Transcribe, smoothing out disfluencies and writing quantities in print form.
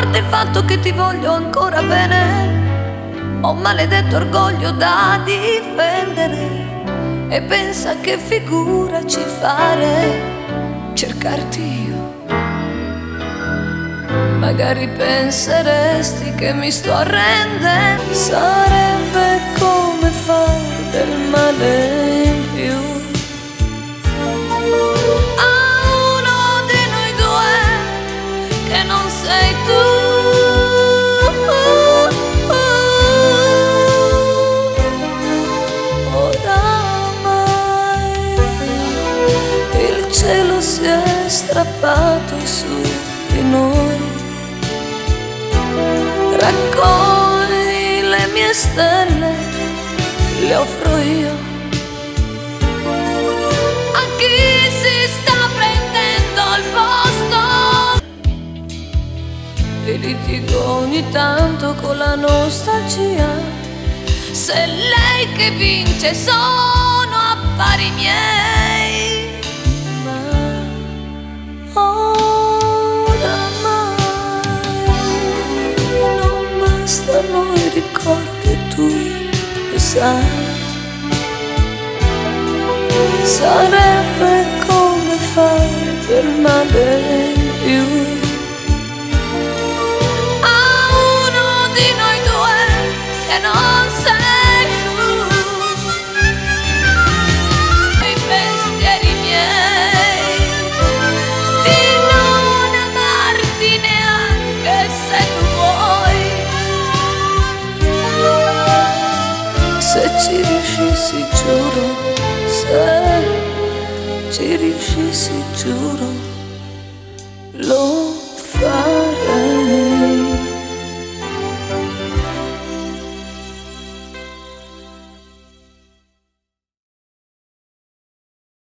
parte il fatto che ti voglio ancora bene, ho un maledetto orgoglio da difendere. E pensa che figura ci fare cercarti io. Magari penseresti che mi sto arrendendo. Sarebbe come fare del male in più a uno di noi due che non sei tu. Il cielo si è strappato su di noi. Raccogli le mie stelle, le offro io a chi si sta prendendo il posto. E litigo ogni tanto con la nostalgia. Se lei che vince sono affari miei. Bastano i ricordi, tu lo sai. Sarebbe come fare del male in più a uno di noi due che non sei tu. I pensieri miei di non amarti neanche se tu vuoi. Se ci riuscissi giuro, se ci riuscissi giuro, lo